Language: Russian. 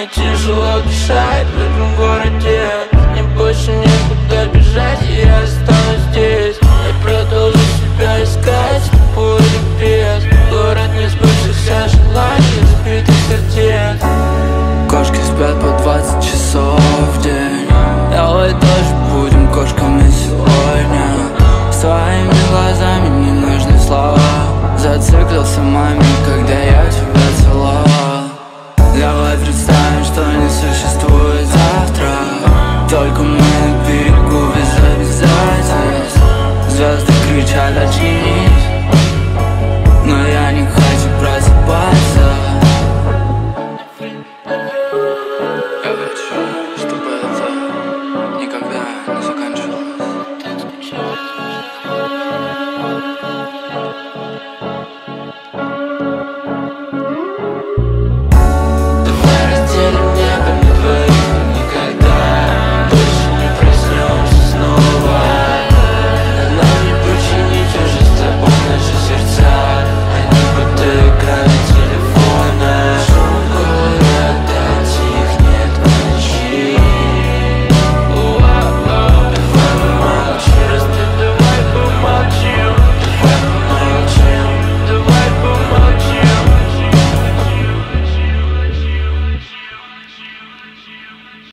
мне тяжело дышать в этом городе. Мне больше некуда бежать, и я останусь здесь. Я продолжу себя искать, с тобой или без. Город не сбывшихся желаний, разбитых сердец. Кошки спят по 20 часов в день. Давай тоже будем кошками сегодня. Своими глазами не нужны слова. Зациклился момент, когда я тебя целовал. Давай представим, что не существует завтра. Только мы на берегу без обязательств. Звезды кричат, очни